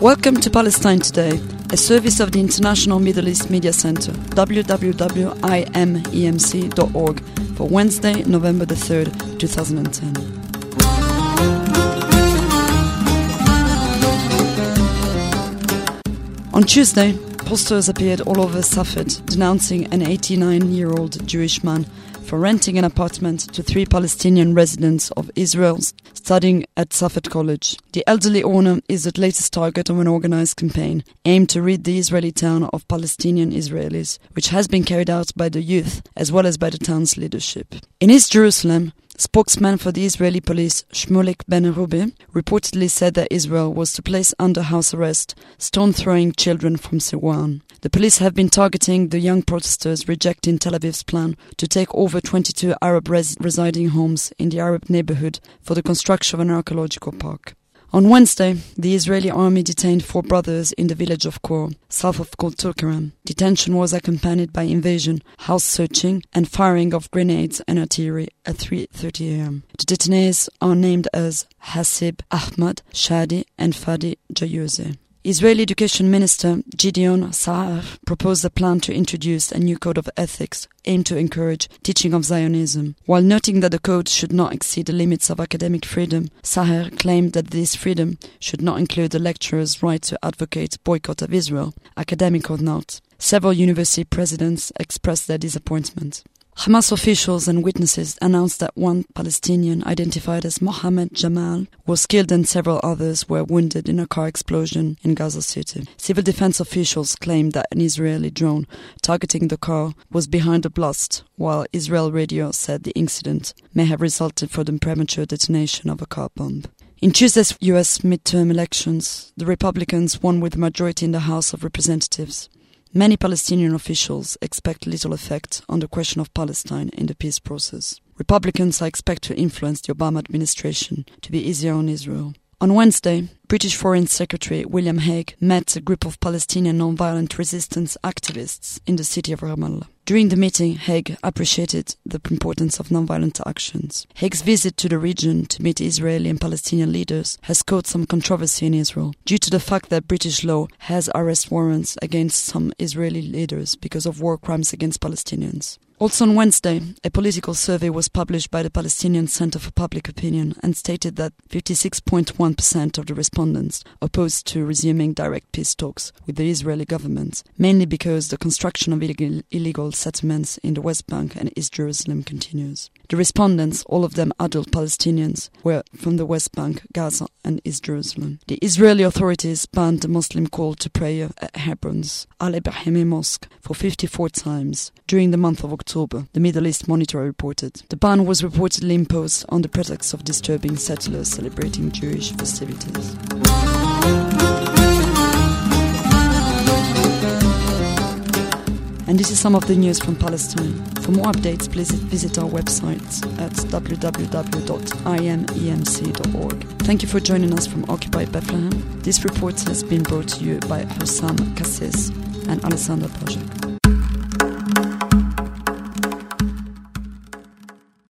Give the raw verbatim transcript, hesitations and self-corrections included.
Welcome to Palestine Today, a service of the International Middle East Media Center, w w w dot i m e m c dot org, for Wednesday, November the third, twenty ten. On Tuesday, posters appeared all over Safed denouncing an eighty-nine-year-old Jewish man for renting an apartment to three Palestinian residents of Israel studying at Safed College. The elderly owner is the latest target of an organized campaign aimed to rid the Israeli town of Palestinian Israelis, which has been carried out by the youth as well as by the town's leadership. In East Jerusalem, spokesman for the Israeli police, Shmulek Ben-Rubi, reportedly said that Israel was to place under house arrest stone-throwing children from Siwan. The police have been targeting the young protesters rejecting Tel Aviv's plan to take over twenty-two Arab res- residing homes in the Arab neighborhood for the construction of an archaeological park. On Wednesday, the Israeli army detained four brothers in the village of Khor, south of Tulkarem. Detention was accompanied by invasion, house searching, and firing of grenades and artillery at three thirty a.m. The detainees are named as Hasib Ahmad, Shadi, and Fadi Jayouze. Israeli Education Minister Gideon Sa'ar proposed a plan to introduce a new code of ethics aimed to encourage teaching of Zionism. While noting that the code should not exceed the limits of academic freedom, Sa'ar claimed that this freedom should not include the lecturer's right to advocate boycott of Israel, academic or not. Several university presidents expressed their disappointment. Hamas officials and witnesses announced that one Palestinian identified as Mohammed Jamal was killed and several others were wounded in a car explosion in Gaza City. Civil defense officials claimed that an Israeli drone targeting the car was behind the blast, while Israel radio said the incident may have resulted from the premature detonation of a car bomb. In Tuesday's U S midterm elections, the Republicans won with a majority in the House of Representatives. Many Palestinian officials expect little effect on the question of Palestine in the peace process. Republicans are expected to influence the Obama administration to be easier on Israel. On Wednesday, British Foreign Secretary William Hague met a group of Palestinian non-violent resistance activists in the city of Ramallah. During the meeting, Hague appreciated the importance of non-violent actions. Hague's visit to the region to meet Israeli and Palestinian leaders has caused some controversy in Israel, due to the fact that British law has arrest warrants against some Israeli leaders because of war crimes against Palestinians. Also on Wednesday, a political survey was published by the Palestinian Center for Public Opinion and stated that fifty-six point one percent of the respondents opposed to resuming direct peace talks with the Israeli government, mainly because the construction of illegal, illegal settlements in the West Bank and East Jerusalem continues. The respondents, all of them adult Palestinians, were from the West Bank, Gaza and East Jerusalem. The Israeli authorities banned the Muslim call to prayer at Hebron's Al-Ibrahimi Mosque for fifty-four times during the month of October, the Middle East Monitor reported. The ban was reportedly imposed on the pretext of disturbing settlers celebrating Jewish festivities. And this is some of the news from Palestine. For more updates, please visit our website at w w w dot i m e m c dot org. Thank you for joining us from Occupy Bethlehem. This report has been brought to you by Hussam Kassis and Alessandra Pajak.